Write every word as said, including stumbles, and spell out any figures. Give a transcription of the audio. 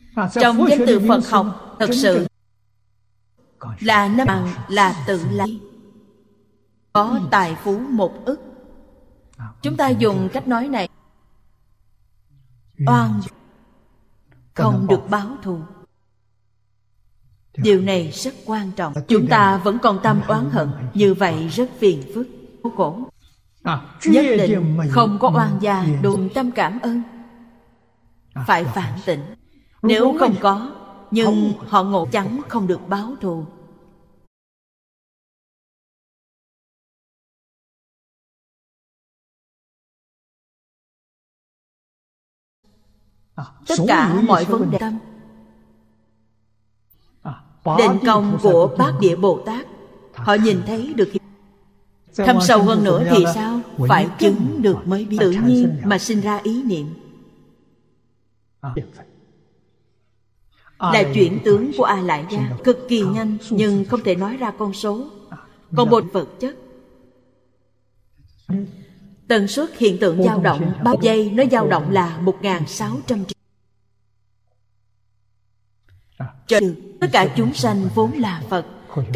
Trong danh từ Phật học thật sự là năm bằng là tự lai, có tài phú một ức. Chúng ta dùng cách nói này: oan không được báo thù. Điều này rất quan trọng. Chúng ta vẫn còn tâm oán hận, như vậy rất phiền phức, khổ. Nhất định không có oan gia đụng tâm cảm ơn. Phải phản tỉnh. Nếu không có, nhưng họ ngộ chắn không được báo thù. Tất cả mọi vấn đề tâm, đền công của Bát Địa Bồ Tát, họ nhìn thấy được. Thâm sâu hơn nữa thì sao? Phải chứng được mới biết. Tự nhiên mà sinh ra ý niệm là chuyển tướng của A Lại Gia, cực kỳ nhanh, nhưng không thể nói ra con số. Còn một vật chất, tần suất hiện tượng dao động bao giây, nó dao động là một nghìn sáu trăm triệu. Tất cả chúng sanh vốn là Phật,